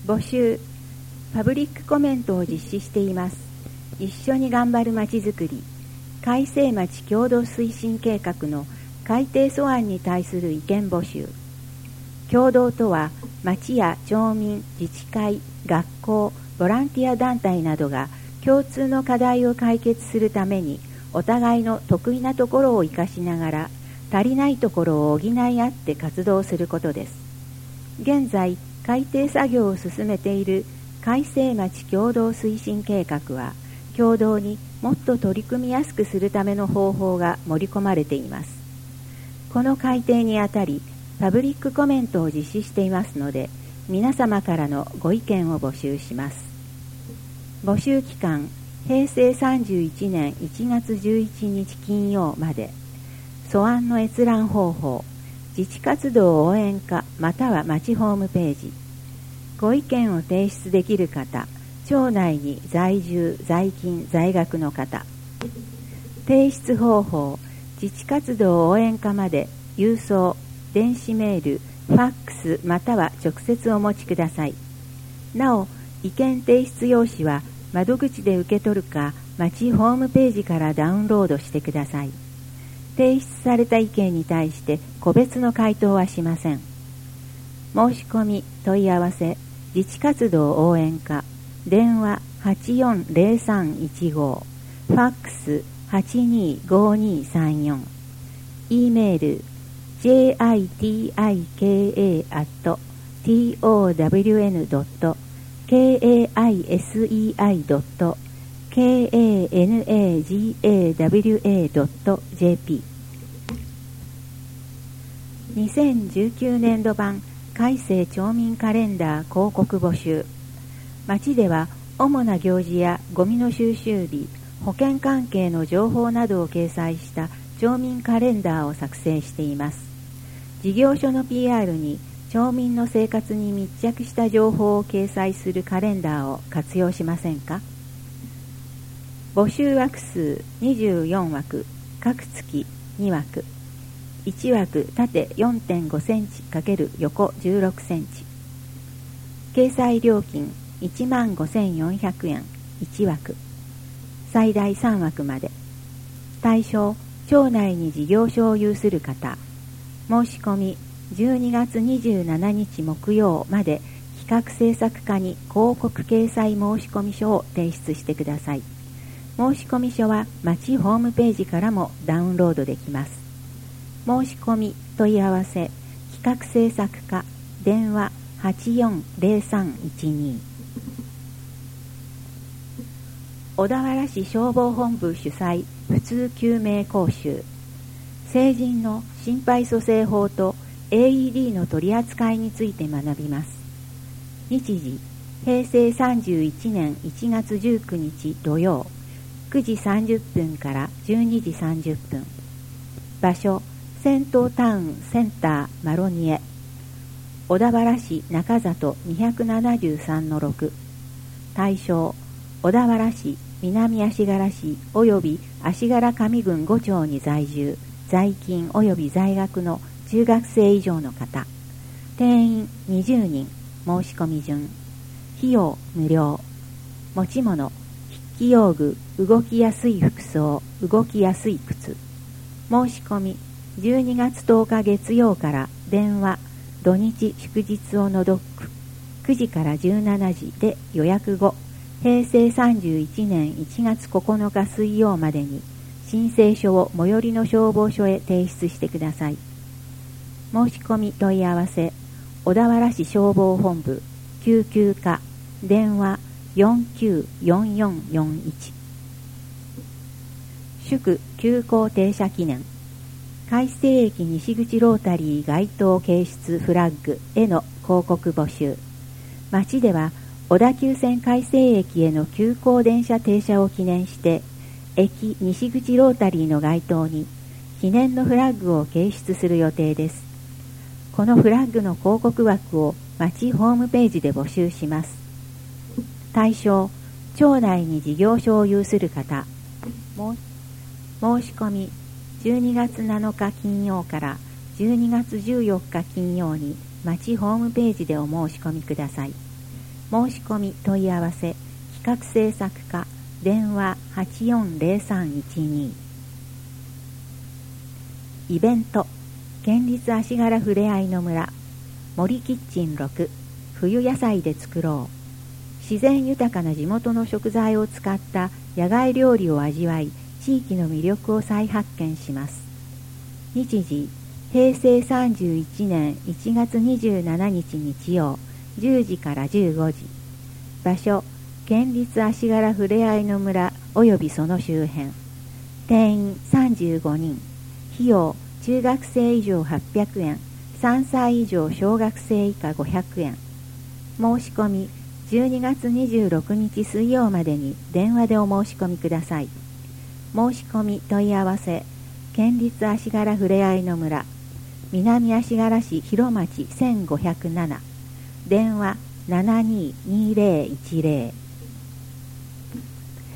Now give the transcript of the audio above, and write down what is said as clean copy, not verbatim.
募集、パブリックコメントを実施しています。一緒に頑張るまちづくり、改正町共同推進計画の改定素案に対する意見募集。共同とは、町や町民、自治会、学校、ボランティア団体などが共通の課題を解決するために、お互いの得意なところを生かしながら、足りないところを補い合って活動することです。現在、改定作業を進めている改正町共同推進計画は、共同にもっと取り組みやすくするための方法が盛り込まれています。この改定にあたり、パブリックコメントを実施していますので、皆様からのご意見を募集します。募集期間、平成31年1月11日金曜まで。素案の閲覧方法、自治活動応援課または町ホームページ。ご意見を提出できる方、町内に在住、在勤、在学の方。提出方法、自治活動応援課まで郵送、電子メール、ファックスまたは直接お持ちください。なお、意見提出用紙は窓口で受け取るか、町ホームページからダウンロードしてください。提出された意見に対して個別の回答はしません。申し込み、問い合わせ、自治活動応援課、電話840315、ファックス825234、E メールjitika@town.kaisea.kanagawa.jp。 2019年度版改正町民カレンダー広告募集。町では主な行事やゴミの収集日、保険関係の情報などを掲載した町民カレンダーを作成しています。事業所の PR に町民の生活に密着した情報を掲載するカレンダーを活用しませんか？募集枠数24枠、各月2枠、1枠縦 4.5 センチ×横16センチ。掲載料金15,400円1枠。最大3枠まで。対象、町内に事業所を有する方。申し込み12月27日木曜まで企画制作課に広告掲載申込書を提出してください。申込書は町ホームページからもダウンロードできます。申し込み問い合わせ企画制作課電話840312。小田原市消防本部主催普通救命講習。成人の心肺蘇生法と AED の取り扱いについて学びます。日時、平成31年1月19日土曜、9時30分から12時30分。場所、銭湯タウンセンターマロニエ。小田原市中里 273-6。対象、小田原市、南足柄市及び足柄上郡5町に在住、在勤及び在学の中学生以上の方。定員20人。申し込み順。費用無料。持ち物、筆記用具、動きやすい服装、動きやすい靴。申し込み12月10日月曜から電話、土日祝日を除く9時から17時で予約後、平成31年1月9日水曜までに申請書を最寄りの消防署へ提出してください。申し込み問い合わせ、小田原市消防本部救急課電話494441。祝急行停車記念。海西駅西口ロータリー街頭掲出フラッグへの広告募集。町では小田急線海西駅への急行電車停車を記念して、駅西口ロータリーの街頭に記念のフラッグを掲出する予定です。このフラッグの広告枠を町ホームページで募集します。対象、町内に事業所を有する方。申し込み12月7日金曜から12月14日金曜に町ホームページでお申し込みください。 申し込み問い合わせ企画制作課電話840312。イベント県立足柄ふれあいの村森キッチン6冬野菜で作ろう。自然豊かな地元の食材を使った野外料理を味わい、地域の魅力を再発見します。日時平成31年1月27日日曜10時から15時。場所県立足柄ふれあいの村及びその周辺。定員35人。費用中学生以上800円、3歳以上小学生以下500円。申し込み12月26日水曜までに電話でお申し込みください。申し込み問い合わせ県立足柄ふれあいの村南足柄市広町1507電話722010